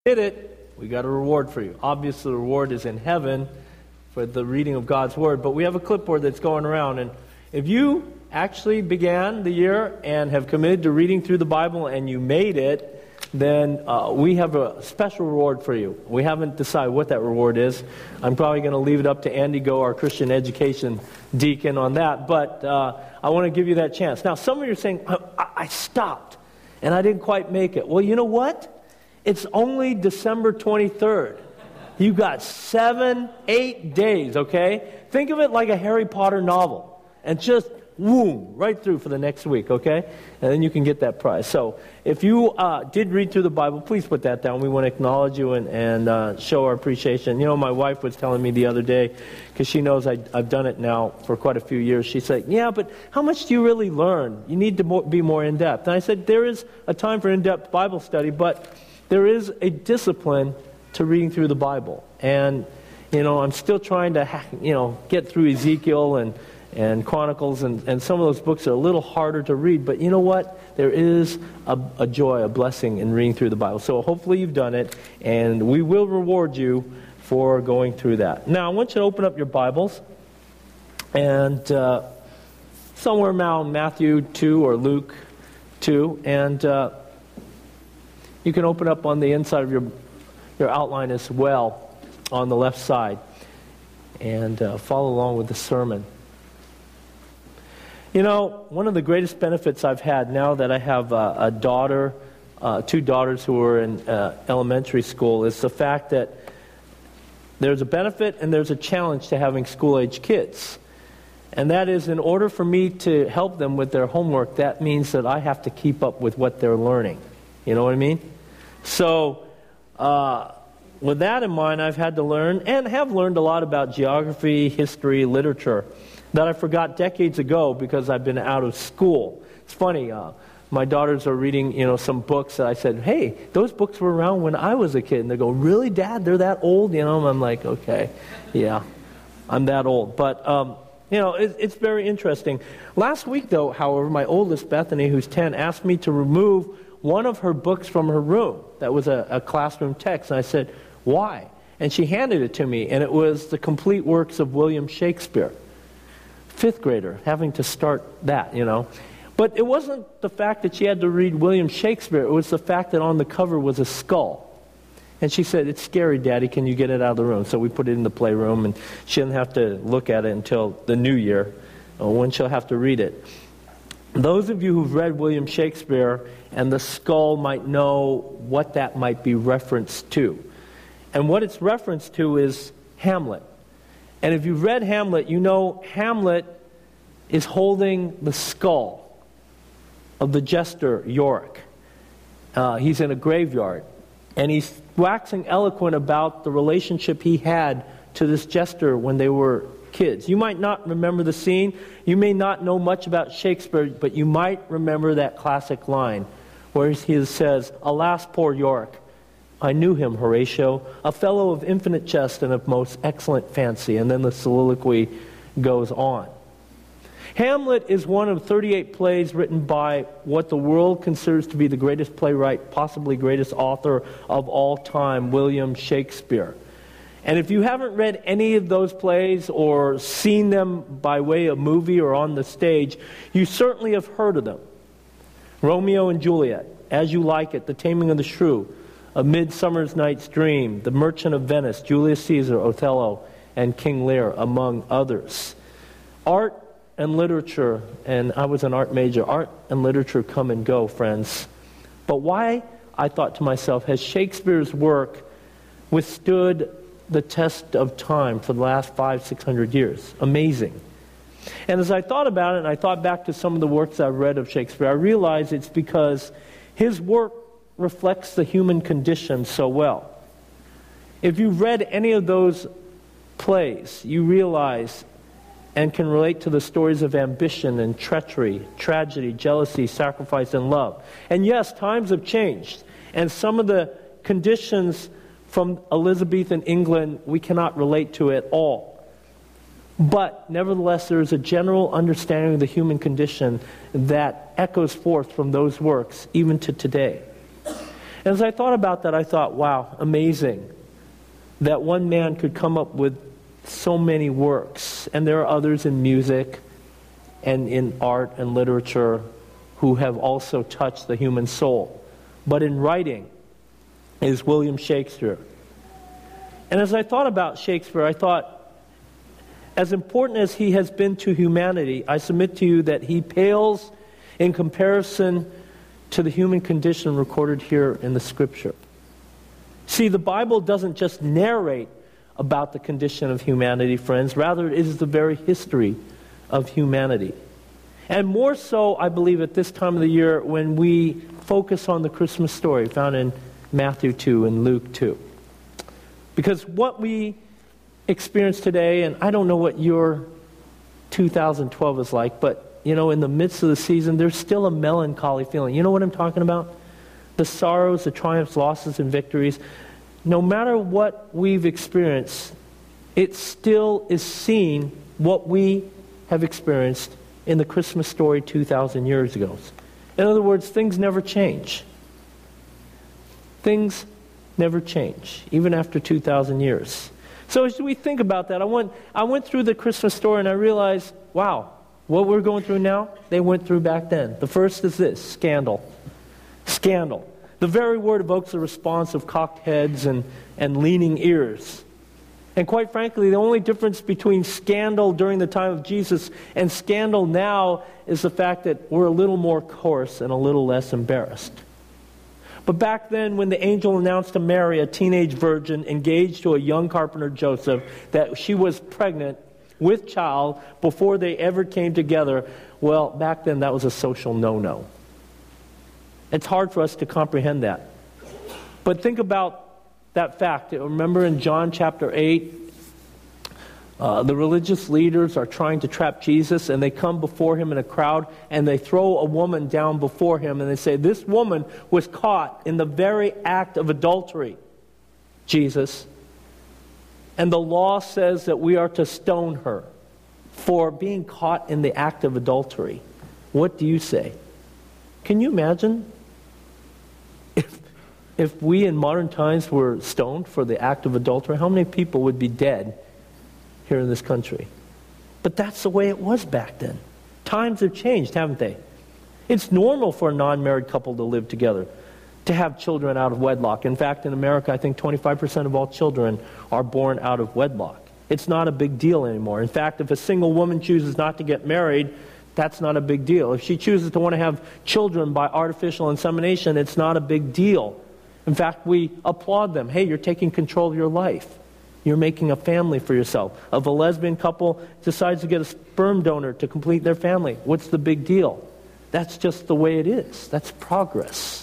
did it, we got a reward for you. Obviously, the reward is in heaven for the reading of God's Word, but we have a clipboard that's going around, and if you actually began the year and have committed to reading through the Bible and you made it, then we have a special reward for you. We haven't decided what that reward is. I'm probably going to leave it up to Andy Go, our Christian education deacon, on that, but I want to give you that chance. Now, some of you are saying, I stopped and I didn't quite make it. Well, you know what? It's only December 23rd. You got 7-8 days, okay? Think of it like a Harry Potter novel. And just, boom, right through for the next week, okay? And then you can get that prize. So if you did read through the Bible, please put that down. We want to acknowledge you and show our appreciation. You know, my wife was telling me the other day, because she knows I've done it now for quite a few years. She said, yeah, but how much do you really learn? You need to be more in-depth. And I said, there is a time for in-depth Bible study, but there is a discipline to reading through the Bible. And, you know, I'm still trying to, get through Ezekiel and Chronicles, and some of those books are a little harder to read, but you know what? There is a joy, a blessing in reading through the Bible. So hopefully you've done it, and we will reward you for going through that. Now, I want you to open up your Bibles, and somewhere around Matthew 2 or Luke 2, and you can open up on the inside of your outline as well, on the left side, and follow along with the sermon. You know, one of the greatest benefits I've had now that I have a daughter, two daughters who are in elementary school, is the fact that there's a benefit and there's a challenge to having school-age kids. And that is, in order for me to help them with their homework, that means that I have to keep up with what they're learning. You know what I mean? So, with that in mind, I've had to learn, and have learned a lot about geography, history, literature, that I forgot decades ago because I've been out of school. It's funny, my daughters are reading, some books that I said, hey, those books were around when I was a kid. And they go, really, Dad? They're that old? And I'm like, okay, yeah, I'm that old. But, it's very interesting. Last week, though, however, my oldest, Bethany, who's 10, asked me to remove one of her books from her room. That was a classroom text. And I said, why? And she handed it to me, and it was the complete works of William Shakespeare. Fifth grader, having to start that, But it wasn't the fact that she had to read William Shakespeare. It was the fact that on the cover was a skull. And she said, it's scary, Daddy. Can you get it out of the room? So we put it in the playroom, and she didn't have to look at it until the new year, when she'll have to read it. Those of you who've read William Shakespeare and the skull might know what that might be referenced to. And what it's referenced to is Hamlet. And if you've read Hamlet, you know Hamlet is holding the skull of the jester Yorick. He's in a graveyard, and he's waxing eloquent about the relationship he had to this jester when they were kids. You might not remember the scene. You may not know much about Shakespeare, but you might remember that classic line where he says, alas, poor Yorick. I knew him, Horatio, a fellow of infinite jest and of most excellent fancy. And then the soliloquy goes on. Hamlet is one of 38 plays written by what the world considers to be the greatest playwright, possibly greatest author of all time, William Shakespeare. And if you haven't read any of those plays or seen them by way of movie or on the stage, you certainly have heard of them. Romeo and Juliet, As You Like It, The Taming of the Shrew, A Midsummer's Night's Dream, The Merchant of Venice, Julius Caesar, Othello, and King Lear, among others. Art and literature, and I was an art major, art and literature come and go, friends. But why, I thought to myself, has Shakespeare's work withstood the test of time for the last 500-600 years? Amazing. And as I thought about it, and I thought back to some of the works I've read of Shakespeare, I realized it's because his work reflects the human condition so well. If you've read any of those plays, you realize and can relate to the stories of ambition and treachery, tragedy, jealousy, sacrifice, and love. And yes, times have changed, and some of the conditions from Elizabethan England we cannot relate to at all. But nevertheless, there is a general understanding of the human condition that echoes forth from those works, even to today. And as I thought about that, I thought, wow, amazing that one man could come up with so many works. And there are others in music and in art and literature who have also touched the human soul. But in writing is William Shakespeare. And as I thought about Shakespeare, I thought, as important as he has been to humanity, I submit to you that he pales in comparison to the human condition recorded here in the Scripture. See, the Bible doesn't just narrate about the condition of humanity, friends. Rather, it is the very history of humanity. And more so, I believe, at this time of the year when we focus on the Christmas story found in Matthew 2 and Luke 2. Because what we experience today, and I don't know what your 2012 is like, but, in the midst of the season, there's still a melancholy feeling. You know what I'm talking about? The sorrows, the triumphs, losses, and victories. No matter what we've experienced, it still is seen what we have experienced in the Christmas story 2,000 years ago. In other words, things never change. Things never change, even after 2,000 years. So as we think about that, I went through the Christmas story and I realized, wow, what we're going through now, they went through back then. The first is this, scandal. Scandal. The very word evokes a response of cocked heads and leaning ears. And quite frankly, the only difference between scandal during the time of Jesus and scandal now is the fact that we're a little more coarse and a little less embarrassed. But back then, when the angel announced to Mary, a teenage virgin engaged to a young carpenter Joseph, that she was pregnant with child before they ever came together, well, back then that was a social no-no. It's hard for us to comprehend that. But think about that fact. Remember in John chapter 8, the religious leaders are trying to trap Jesus, and they come before him in a crowd, and they throw a woman down before him, and they say, this woman was caught in the very act of adultery, Jesus. And the law says that we are to stone her for being caught in the act of adultery. What do you say? Can you imagine if we in modern times were stoned for the act of adultery? How many people would be dead here in this country? But that's the way it was back then. Times have changed, haven't they? It's normal for a non-married couple to live together, to have children out of wedlock. In fact, in America, I think 25% of all children are born out of wedlock. It's not a big deal anymore. In fact, if a single woman chooses not to get married, that's not a big deal. If she chooses to want to have children by artificial insemination, it's not a big deal. In fact, we applaud them. Hey, you're taking control of your life. You're making a family for yourself. If a lesbian couple decides to get a sperm donor to complete their family, what's the big deal? That's just the way it is. That's progress.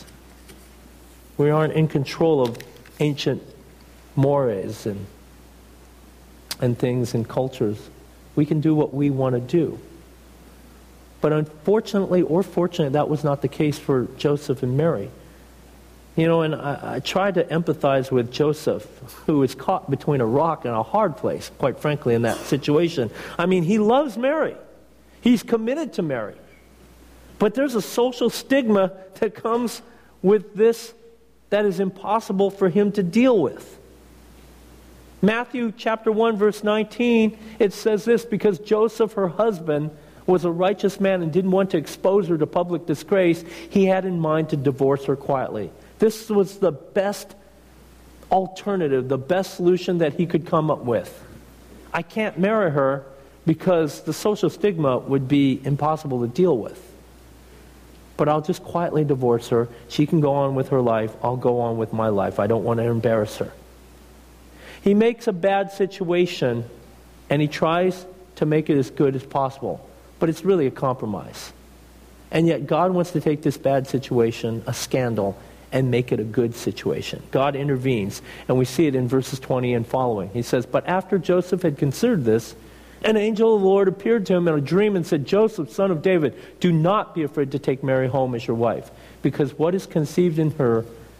We aren't in control of ancient mores and things and cultures. We can do what we want to do. But unfortunately or fortunately, that was not the case for Joseph and Mary. And I tried to empathize with Joseph, who is caught between a rock and a hard place, quite frankly, in that situation. I mean, he loves Mary. He's committed to Mary. But there's a social stigma that comes with this that is impossible for him to deal with. Matthew chapter 1, verse 19, it says this, because Joseph, her husband, was a righteous man and didn't want to expose her to public disgrace, he had in mind to divorce her quietly. This was the best alternative, the best solution that he could come up with. I can't marry her because the social stigma would be impossible to deal with. But I'll just quietly divorce her. She can go on with her life. I'll go on with my life. I don't want to embarrass her. He makes a bad situation and he tries to make it as good as possible. But it's really a compromise. And yet God wants to take this bad situation, a scandal, and make it a good situation. God intervenes, and we see it in verses 20 and following. He says, but after Joseph had considered this, an angel of the Lord appeared to him in a dream and said, Joseph, son of David, do not be afraid to take Mary home as your wife, because what is conceived in her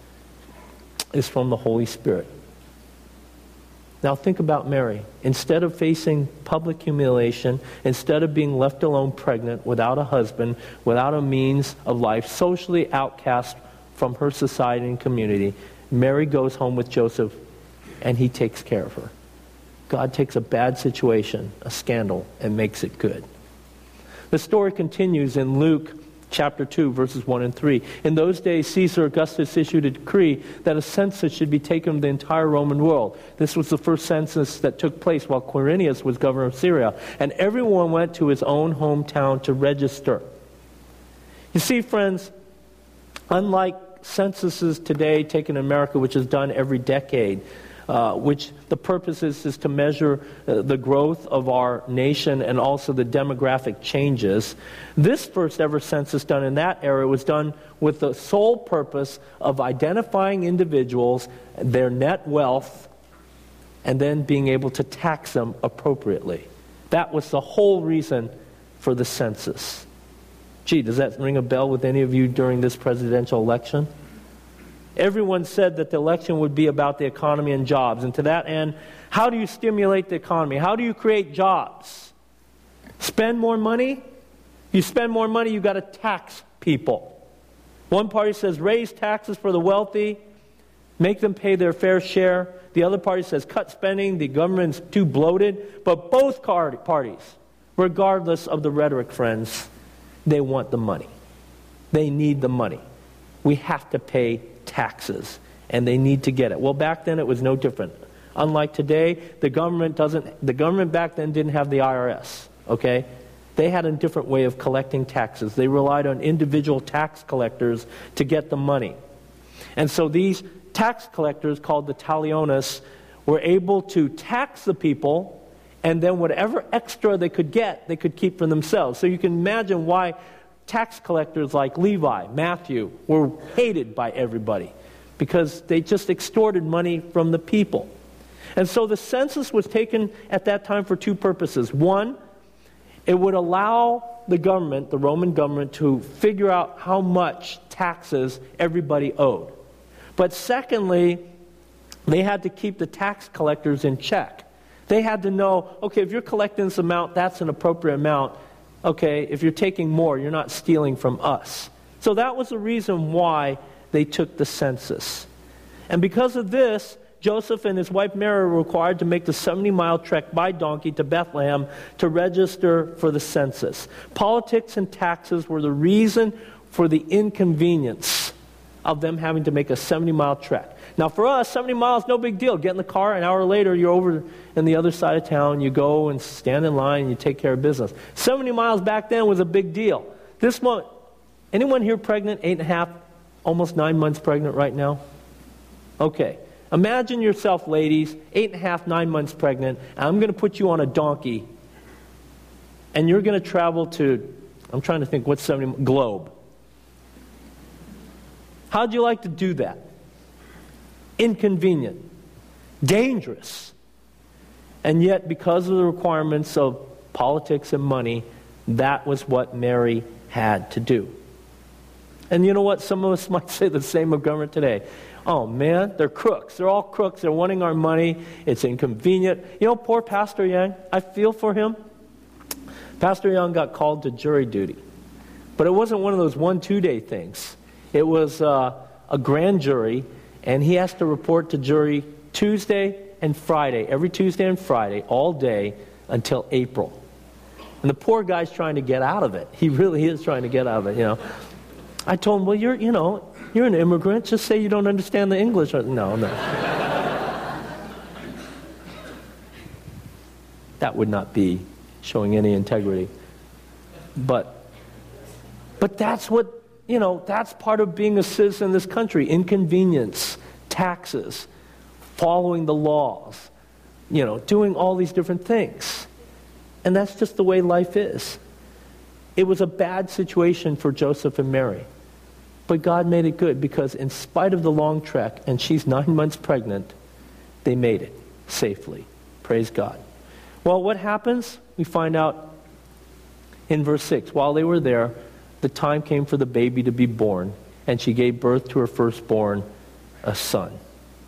is from the Holy Spirit. Now think about Mary. Instead of facing public humiliation, instead of being left alone pregnant, without a husband, without a means of life, socially outcast from her society and community. Mary goes home with Joseph, and he takes care of her. God takes a bad situation, a scandal, and makes it good. The story continues in Luke chapter 2, verses 1 and 3. In those days, Caesar Augustus issued a decree that a census should be taken of the entire Roman world. This was the first census that took place while Quirinius was governor of Syria. And everyone went to his own hometown to register. You see, friends, unlike censuses today taken in America, which is done every decade, which the purpose is to measure the growth of our nation and also the demographic changes. This first ever census done in that era was done with the sole purpose of identifying individuals, their net wealth, and then being able to tax them appropriately. That was the whole reason for the census. Gee, does that ring a bell with any of you during this presidential election? Everyone said that the election would be about the economy and jobs. And to that end, how do you stimulate the economy? How do you create jobs? Spend more money? You spend more money, you've got to tax people. One party says raise taxes for the wealthy, make them pay their fair share. The other party says cut spending, the government's too bloated. But both parties, regardless of the rhetoric, friends, they want the money. They need the money. We have to pay taxes, and they need to get it. Well, back then it was no different. Unlike today, the government back then didn't have the IRS, okay? They had a different way of collecting taxes. They relied on individual tax collectors to get the money. And so these tax collectors, called the talionis, were able to tax the people, and then whatever extra they could get, they could keep for themselves. So you can imagine why tax collectors like Levi, Matthew, were hated by everybody because they just extorted money from the people. And so the census was taken at that time for two purposes. One, it would allow the government, the Roman government, to figure out how much taxes everybody owed. But secondly, they had to keep the tax collectors in check. They had to know, okay, if you're collecting this amount, that's an appropriate amount. Okay, if you're taking more, you're not stealing from us. So that was the reason why they took the census. And because of this, Joseph and his wife Mary were required to make the 70-mile trek by donkey to Bethlehem to register for the census. Politics and taxes were the reason for the inconvenience of them having to make a 70-mile trek. Now for us, 70 miles, no big deal. Get in the car, an hour later, you're over in the other side of town. You go and stand in line and you take care of business. 70 miles back then was a big deal. This month, anyone here pregnant, 8.5, almost 9 months pregnant right now? Okay. Imagine yourself, ladies, 8.5, 9 months pregnant, and I'm going to put you on a donkey, and you're going to travel to, I'm trying to think, what's 70, Globe. How'd you like to do that? Inconvenient, dangerous. And yet, because of the requirements of politics and money, that was what Mary had to do. And you know what? Some of us might say the same of government today. Oh man, they're crooks. They're all crooks. They're wanting our money. It's inconvenient. You know, poor Pastor Young, I feel for him. Pastor Young got called to jury duty. But it wasn't one of those 1-2 day things. It was a grand jury, and he has to report to jury Tuesday and Friday, every Tuesday and Friday, all day until April. And the poor guy's trying to get out of it. He really is trying to get out of it, you know. I told him, well, you're an immigrant. Just say you don't understand the English. No. That would not be showing any integrity. But that's what, that's part of being a citizen in this country. Inconvenience, taxes, following the laws, doing all these different things. And that's just the way life is. It was a bad situation for Joseph and Mary. But God made it good because in spite of the long trek, and she's 9 months pregnant, they made it safely. Praise God. Well, what happens? We find out in verse 6. While they were there, the time came for the baby to be born, and she gave birth to her firstborn, a son.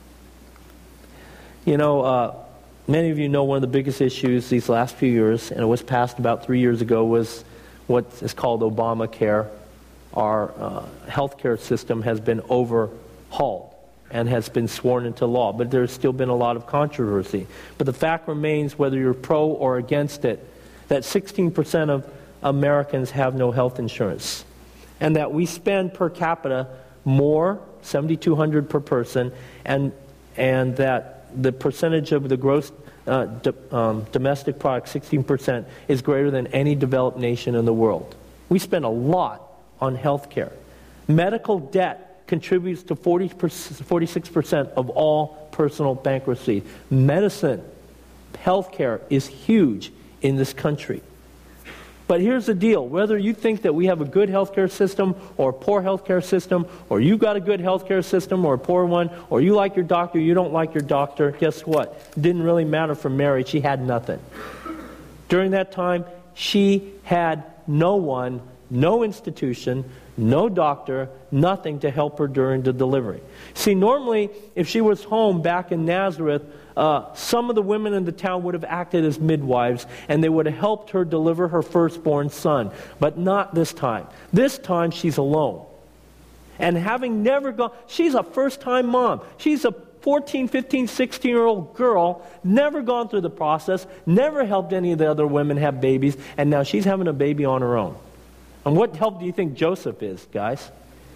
Many of you know one of the biggest issues these last few years, and it was passed about 3 years ago, was what is called Obamacare. healthcare system has been overhauled and has been sworn into law. But there's still been a lot of controversy. But the fact remains, whether you're pro or against it, that 16% of Americans have no health insurance. And that we spend per capita more, $7,200 per person, and that the percentage of the gross domestic product, 16%, is greater than any developed nation in the world. We spend a lot on health care. Medical debt contributes to 46% of all personal bankruptcy. Medicine, health care is huge in this country. But here's the deal. Whether you think that we have a good healthcare system or a poor healthcare system, or you've got a good healthcare system or a poor one, or you like your doctor, you don't like your doctor, guess what? It didn't really matter for Mary. She had nothing. During that time, she had no one, no institution, no doctor, nothing to help her during the delivery. See, normally, if she was home back in Nazareth, some of the women in the town would have acted as midwives, and they would have helped her deliver her firstborn son. But not this time. This time, she's alone. And having never gone, she's a first-time mom. She's a 14, 15, 16-year-old girl, never gone through the process, never helped any of the other women have babies, and now she's having a baby on her own. And what help do you think Joseph is, guys?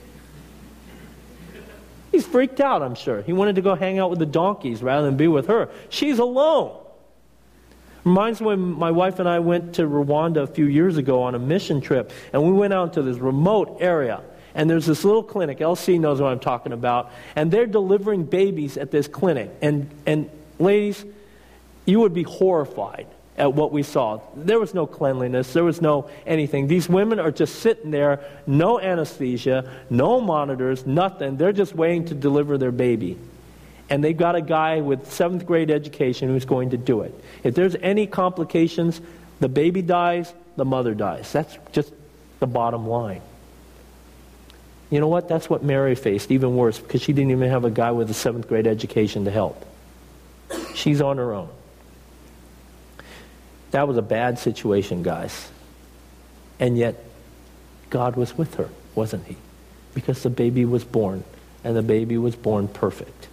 He's freaked out, I'm sure. He wanted to go hang out with the donkeys rather than be with her. She's alone. Reminds me when my wife and I went to Rwanda a few years ago on a mission trip, and we went out to this remote area, and there's this little clinic. LC knows what I'm talking about, and they're delivering babies at this clinic. And ladies, you would be horrified at what we saw. There was no cleanliness. There was no anything. These women are just sitting there, no anesthesia, no monitors, nothing. They're just waiting to deliver their baby. And they've got a guy with 7th grade education who's going to do it. If there's any complications, the baby dies, the mother dies. That's just the bottom line. You know what? That's what Mary faced, even worse, because she didn't even have a guy with a 7th grade education to help. She's on her own. That was a bad situation, guys. And yet, God was with her, wasn't he? Because the baby was born, and the baby was born perfect.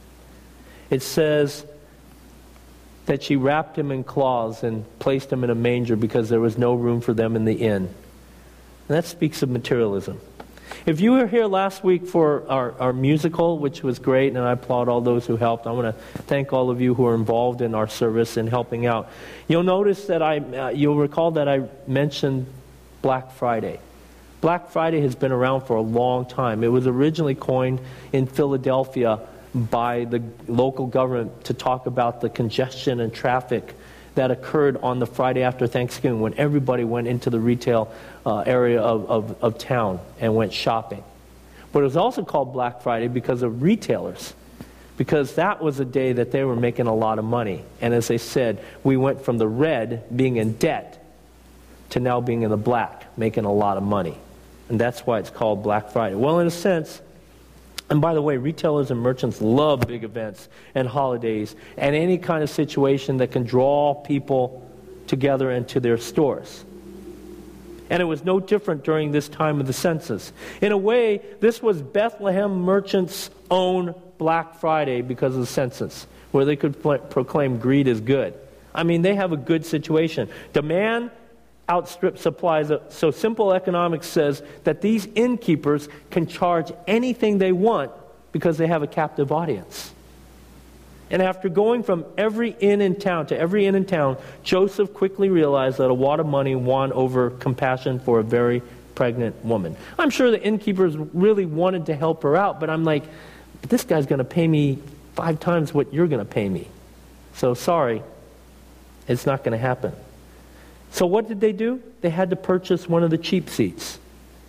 It says that she wrapped him in cloths and placed him in a manger because there was no room for them in the inn. And that speaks of materialism. If you were here last week for our musical, which was great, and I applaud all those who helped, I want to thank all of you who are involved in our service and helping out. You'll notice that you'll recall that I mentioned Black Friday. Black Friday has been around for a long time. It was originally coined in Philadelphia by the local government to talk about the congestion and traffic that occurred on the Friday after Thanksgiving when everybody went into the retail area of town and went shopping. But it was also called Black Friday because of retailers, because that was a day that they were making a lot of money. And as they said, we went from the red, being in debt, to now being in the black, making a lot of money. And that's why it's called Black Friday. Well, in a sense, and by the way, retailers and merchants love big events and holidays and any kind of situation that can draw people together into their stores. And it was no different during this time of the census. In a way, this was Bethlehem merchants' own Black Friday because of the census, where they could proclaim greed is good. I mean, they have a good situation. Demand outstrip supplies. So simple economics says that these innkeepers can charge anything they want because they have a captive audience. And after going from every inn in town to every inn in town, Joseph quickly realized that a wad of money won over compassion for a very pregnant woman. I'm sure the innkeepers really wanted to help her out, but I'm like, but this guy's going to pay me 5 times what you're going to pay me. So sorry, it's not going to happen. So what did they do? They had to purchase one of the cheap seats.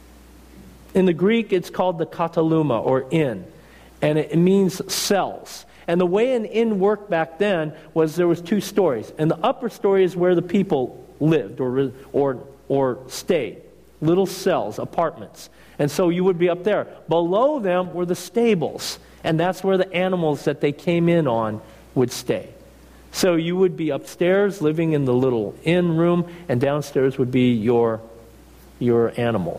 In the Greek, it's called the kataluma, or inn, and it means cells. And the way an inn worked back then was there was 2 stories, and the upper story is where the people lived or stayed, little cells, apartments. And so you would be up there. Below them were the stables, and that's where the animals that they came in on would stay. So you would be upstairs living in the little inn room, and downstairs would be your animals.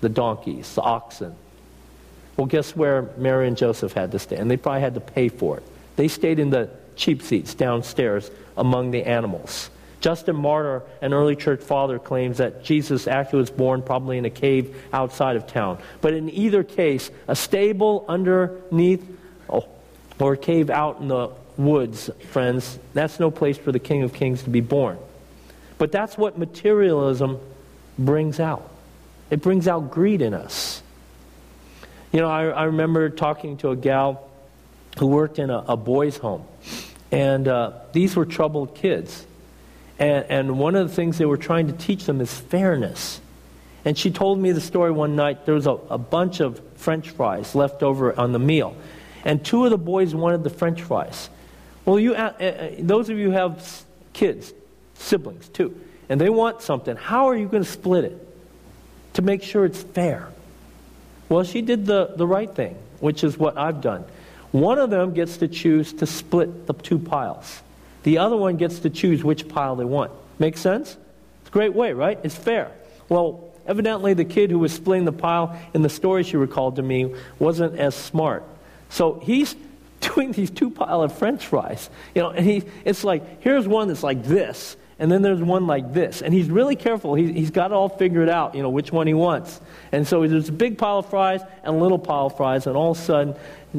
the donkeys, the oxen. Well, guess where Mary and Joseph had to stay? And they probably had to pay for it. They stayed in the cheap seats downstairs among the animals. Justin Martyr, an early church father, claims that Jesus actually was born probably in a cave outside of town. But in either case, a stable underneath or a cave out in the woods, friends, that's no place for the King of Kings to be born. But that's what materialism brings out. It brings out greed in us. You know, I remember talking to a gal who worked in a boys' home. And these were troubled kids. And one of the things they were trying to teach them is fairness. And she told me the story one night. There was a bunch of French fries left over on the meal. And two of the boys wanted the French fries. Well, those of you who have kids, siblings too, and they want something, how are you going to split it to make sure it's fair? Well, she did the right thing, which is what I've done. One of them gets to choose to split the two piles. The other one gets to choose which pile they want. Make sense? It's a great way, right? It's fair. Well, evidently the kid who was splitting the pile in the story she recalled to me wasn't as smart. So he's doing these two piles of French fries. You know, and it's like, here's one that's like this, and then there's one like this. And he's really careful. He's got it all figured out, you know, which one he wants. And so there's a big pile of fries and a little pile of fries, and all of a sudden,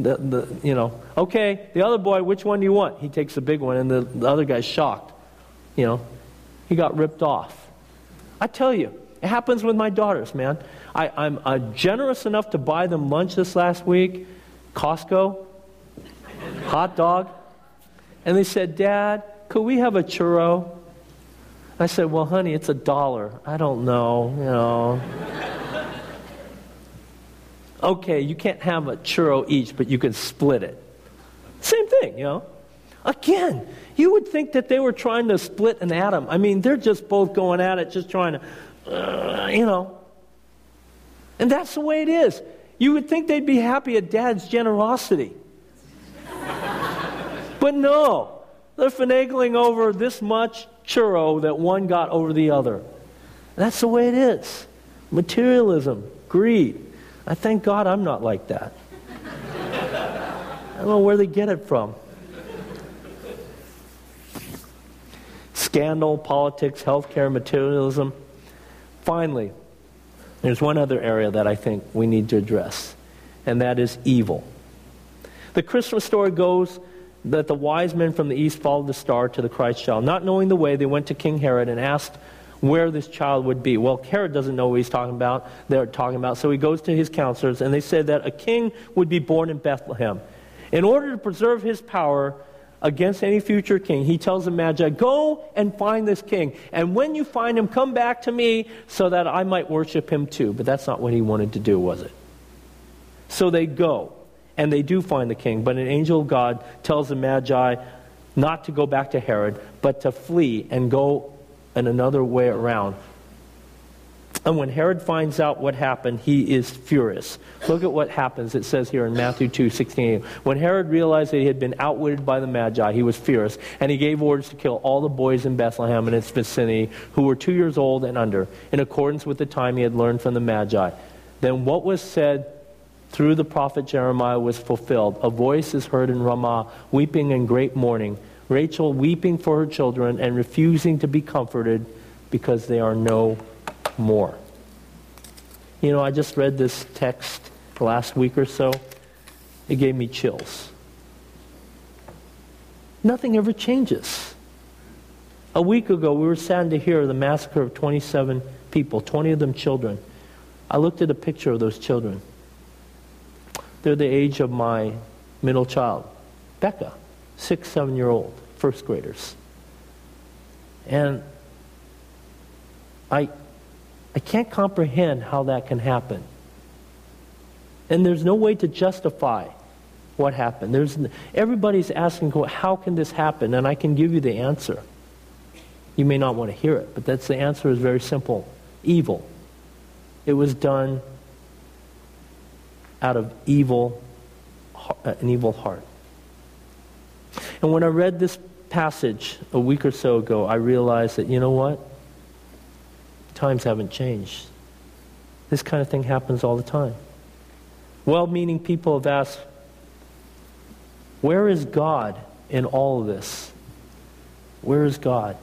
okay, the other boy, which one do you want? He takes the big one, and the other guy's shocked. You know, he got ripped off. I tell you, it happens with my daughters, man. I'm generous enough to buy them lunch this last week, Costco, hot dog. And they said, Dad, could we have a churro? I said, well, honey, it's $1. I don't know, you know. Okay, you can't have a churro each, but you can split it. Same thing, you know. Again, you would think that they were trying to split an atom. I mean, they're just both going at it, just trying to, you know. And that's the way it is. You would think they'd be happy at Dad's generosity. But no, they're finagling over this much churro that one got over the other. That's the way it is. Materialism, greed. I thank God I'm not like that. I don't know where they get it from. Scandal, politics, healthcare, materialism. Finally, there's one other area that I think we need to address, and that is evil. The Christmas story goes that the wise men from the east followed the star to the Christ child. Not knowing the way, they went to King Herod and asked where this child would be. Well, Herod doesn't know what he's talking about. They're talking about. So he goes to his counselors, and they said that a king would be born in Bethlehem. In order to preserve his power against any future king, he tells the Magi, go and find this king. And when you find him, come back to me so that I might worship him too. But that's not what he wanted to do, was it? So they go, and they do find the king. But an angel of God tells the Magi not to go back to Herod, but to flee and go in another way around. And when Herod finds out what happened, he is furious. Look at what happens. It says here in Matthew 2:16. When Herod realized that he had been outwitted by the Magi, he was furious, and he gave orders to kill all the boys in Bethlehem and its vicinity who were 2 years old and under, in accordance with the time he had learned from the Magi. Then what was said through the prophet Jeremiah was fulfilled. A voice is heard in Ramah, weeping in great mourning, Rachel weeping for her children and refusing to be comforted because they are no more. You know, I just read this text last week or so. It gave me chills. Nothing ever changes. A week ago, we were saddened to hear the massacre of 27 people, 20 of them children. I looked at a picture of those children. They're the age of my middle child, Becca, 6, 7-year-old, first graders. And I can't comprehend how that can happen. And there's no way to justify what happened. Everybody's asking, how can this happen? And I can give you the answer. You may not want to hear it, but the answer is very simple. Evil. It was done out of an evil heart. And when I read this passage a week or so ago, I realized that, you know what? Times haven't changed. This kind of thing happens all the time. Well-meaning people have asked, where is God in all of this? Where is God?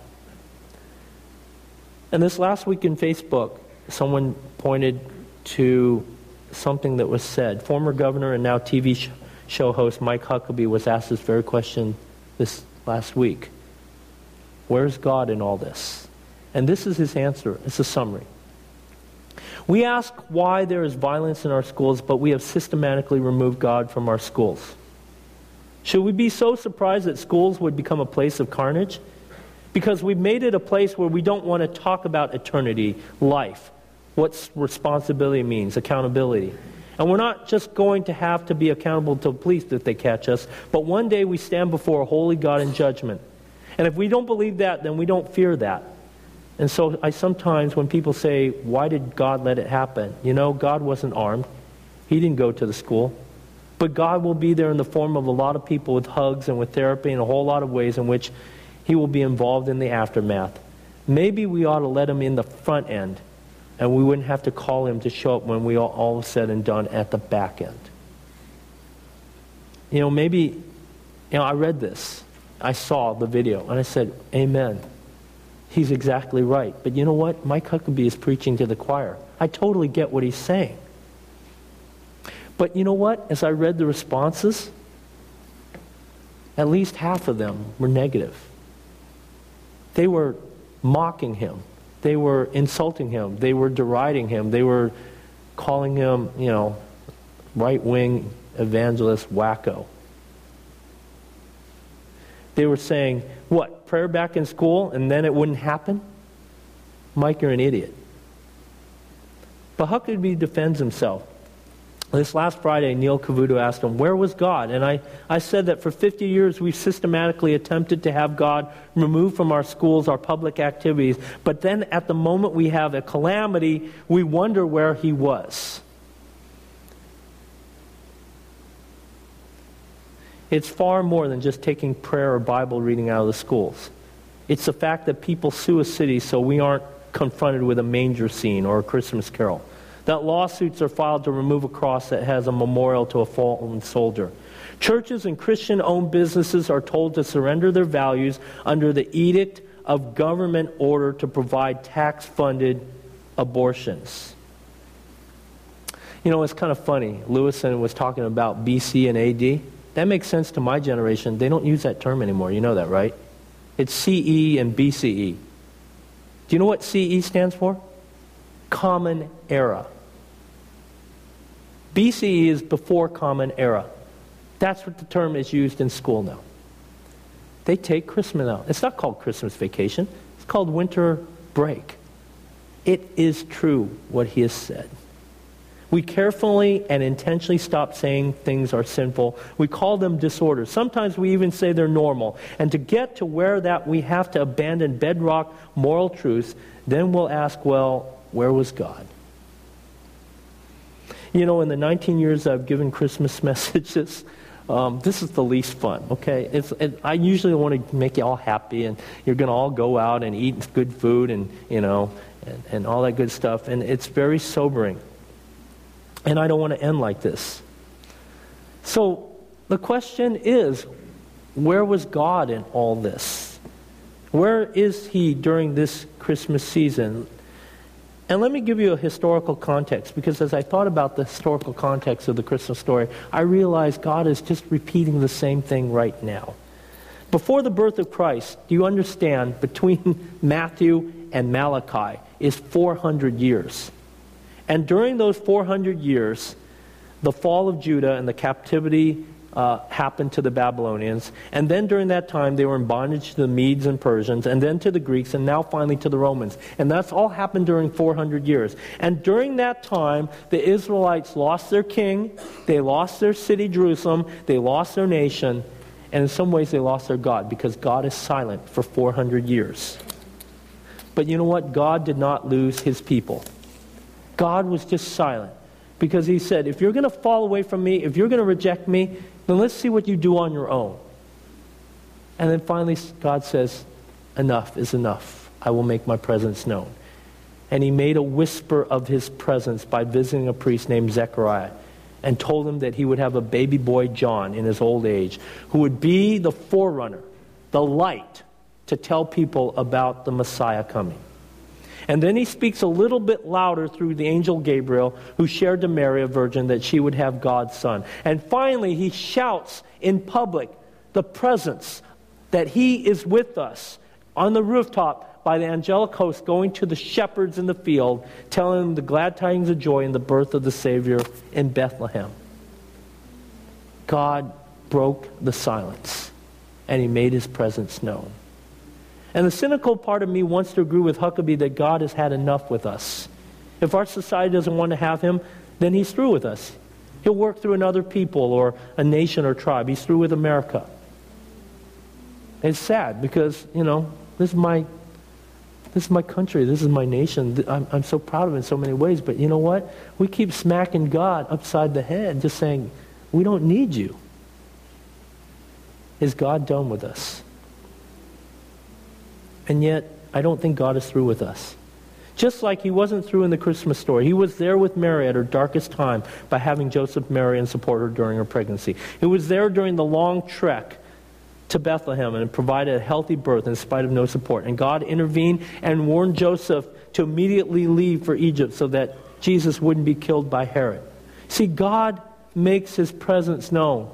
And this last week in Facebook, someone pointed to something that was said. Former governor and now TV show host Mike Huckabee was asked this very question this last week. Where's God in all this? And this is his answer. It's a summary. We ask why there is violence in our schools, but we have systematically removed God from our schools. Should we be so surprised that schools would become a place of carnage? Because we've made it a place where we don't want to talk about eternity, life, what responsibility means, accountability. And we're not just going to have to be accountable to the police if they catch us, but one day we stand before a holy God in judgment. And if we don't believe that, then we don't fear that. And so I sometimes, when people say, why did God let it happen? You know, God wasn't armed. He didn't go to the school. But God will be there in the form of a lot of people with hugs and with therapy and a whole lot of ways in which He will be involved in the aftermath. Maybe we ought to let Him in the front end, and we wouldn't have to call Him to show up when we all said and done at the back end. You know, maybe, I read this. I saw the video, and I said, amen. He's exactly right. But you know what? Mike Huckabee is preaching to the choir. I totally get what he's saying. But you know what? As I read the responses, at least half of them were negative. They were mocking him. They were insulting him. They were deriding him. They were calling him, right-wing evangelist wacko. They were saying, what, prayer back in school and then it wouldn't happen? Mike, you're an idiot. But Huckabee defends himself. This last Friday, Neil Cavuto asked him, where was God? And I said that for 50 years we've systematically attempted to have God removed from our schools, our public activities. But then at the moment we have a calamity, we wonder where He was. It's far more than just taking prayer or Bible reading out of the schools. It's the fact that people sue a city so we aren't confronted with a manger scene or a Christmas carol. That lawsuits are filed to remove a cross that has a memorial to a fallen soldier. Churches and Christian-owned businesses are told to surrender their values under the edict of government order to provide tax-funded abortions. You know, it's kind of funny. Lewison was talking about BC and AD. That makes sense to my generation. They don't use that term anymore. You know that, right? It's CE and BCE. Do you know what CE stands for? Common Era. BCE is before Common Era. That's what the term is used in school now. They take Christmas out. It's not called Christmas vacation. It's called winter break. It is true what he has said. We carefully and intentionally stop saying things are sinful. We call them disorders. Sometimes we even say they're normal. And to get to where that we have to abandon bedrock moral truths, then we'll ask, well, where was God? You know, in the 19 years I've given Christmas messages, this is the least fun, okay? I usually want to make you all happy, and you're going to all go out and eat good food and all that good stuff. And it's very sobering. And I don't want to end like this. So the question is, where was God in all this? Where is He during this Christmas season? And let me give you a historical context, because as I thought about the historical context of the Christmas story, I realized God is just repeating the same thing right now. Before the birth of Christ, do you understand, between Matthew and Malachi is 400 years. And during those 400 years, the fall of Judah and the captivity happened to the Babylonians. And then during that time, they were in bondage to the Medes and Persians, and then to the Greeks, and now finally to the Romans. And that's all happened during 400 years. And during that time, the Israelites lost their king, they lost their city, Jerusalem, they lost their nation, and in some ways they lost their God, because God is silent for 400 years. But you know what? God did not lose His people. God was just silent, because He said, if you're going to fall away from me, if you're going to reject me, then let's see what you do on your own. And then finally God says, enough is enough. I will make my presence known. And he made a whisper of his presence by visiting a priest named Zechariah, and told him that he would have a baby boy, John, in his old age, who would be the forerunner, the light, to tell people about the Messiah coming. And then he speaks a little bit louder through the angel Gabriel, who shared to Mary, a virgin, that she would have God's son. And finally, he shouts in public the presence that he is with us on the rooftop by the angelic host, going to the shepherds in the field, telling them the glad tidings of joy in the birth of the Savior in Bethlehem. God broke the silence, and he made his presence known. And the cynical part of me wants to agree with Huckabee that God has had enough with us. If our society doesn't want to have him, then he's through with us. He'll work through another people or a nation or tribe. He's through with America. It's sad because, this is my country. This is my nation. I'm so proud of it in so many ways. But you know what? We keep smacking God upside the head, just saying, we don't need you. Is God done with us? And yet, I don't think God is through with us. Just like he wasn't through in the Christmas story. He was there with Mary at her darkest time by having Joseph marry and support her during her pregnancy. He was there during the long trek to Bethlehem and provided a healthy birth in spite of no support. And God intervened and warned Joseph to immediately leave for Egypt so that Jesus wouldn't be killed by Herod. See, God makes his presence known.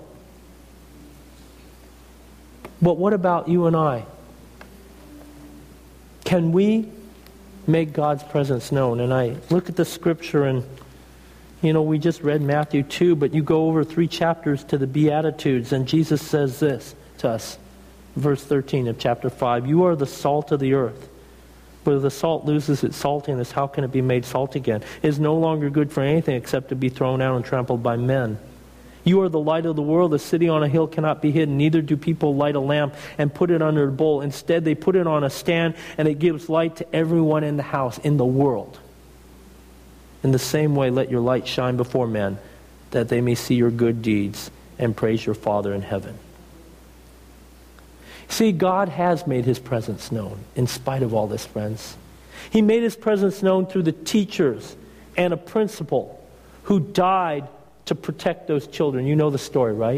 But what about you and I? Can we make God's presence known? And I look at the scripture and, we just read Matthew 2, but you go over 3 chapters to the Beatitudes, and Jesus says this to us. Verse 13 of chapter 5, you are the salt of the earth. But if the salt loses its saltiness, how can it be made salt again? It is no longer good for anything except to be thrown out and trampled by men. You are the light of the world. A city on a hill cannot be hidden. Neither do people light a lamp and put it under a bowl. Instead, they put it on a stand, and it gives light to everyone in the house, in the world. In the same way, let your light shine before men, that they may see your good deeds and praise your Father in heaven. See, God has made his presence known in spite of all this, friends. He made his presence known through the teachers and a principal who died to protect those children. You know the story, right?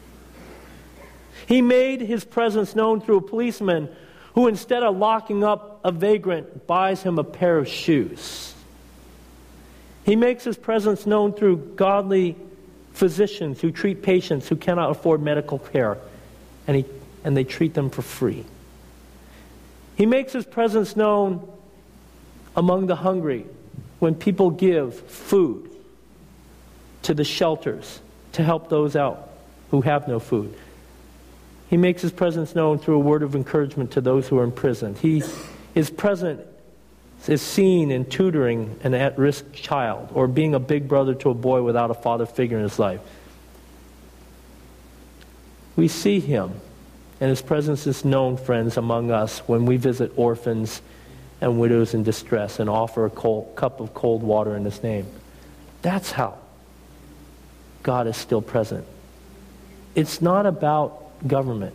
He made his presence known through a policeman who, instead of locking up a vagrant, buys him a pair of shoes. He makes his presence known through godly physicians who treat patients who cannot afford medical care, and they treat them for free. He makes his presence known among the hungry when people give food to the shelters to help those out who have no food. He makes his presence known through a word of encouragement to those who are imprisoned. He is present, is seen in tutoring an at-risk child or being a big brother to a boy without a father figure in his life. We see him, and his presence is known, friends, among us when we visit orphans and widows in distress and offer a cup of cold water in his name. That's how God is still present. It's not about government.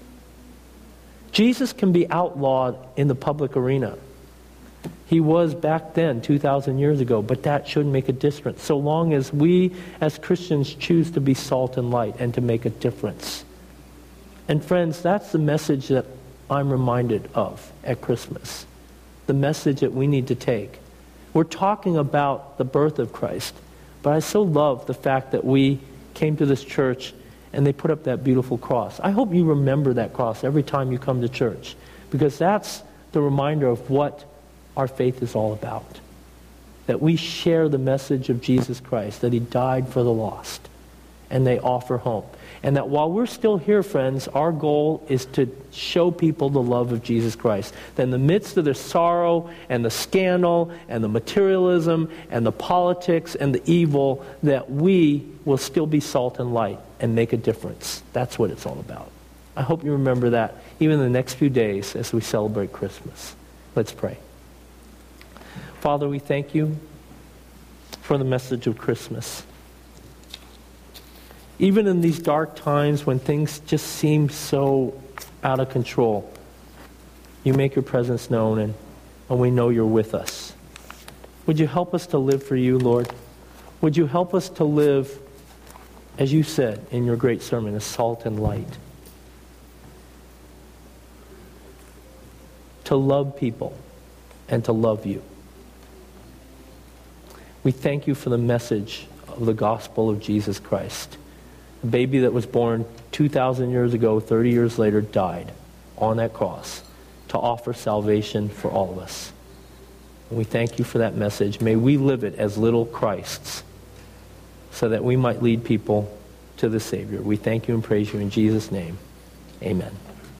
Jesus can be outlawed in the public arena. He was back then, 2,000 years ago, but that shouldn't make a difference so long as we as Christians choose to be salt and light and to make a difference. And friends, that's the message that I'm reminded of at Christmas. The message that we need to take. We're talking about the birth of Christ. But I so love the fact that we came to this church and they put up that beautiful cross. I hope you remember that cross every time you come to church, because that's the reminder of what our faith is all about. That we share the message of Jesus Christ, that he died for the lost, and they offer hope. And that while we're still here, friends, our goal is to show people the love of Jesus Christ. That in the midst of the sorrow and the scandal and the materialism and the politics and the evil, that we will still be salt and light and make a difference. That's what it's all about. I hope you remember that even in the next few days as we celebrate Christmas. Let's pray. Father, we thank you for the message of Christmas. Even in these dark times when things just seem so out of control, you make your presence known, and we know you're with us. Would you help us to live for you, Lord? Would you help us to live, as you said in your great sermon, as salt and light? To love people and to love you. We thank you for the message of the gospel of Jesus Christ. A baby that was born 2,000 years ago, 30 years later, died on that cross to offer salvation for all of us. And we thank you for that message. May we live it as little Christs so that we might lead people to the Savior. We thank you and praise you in Jesus' name. Amen.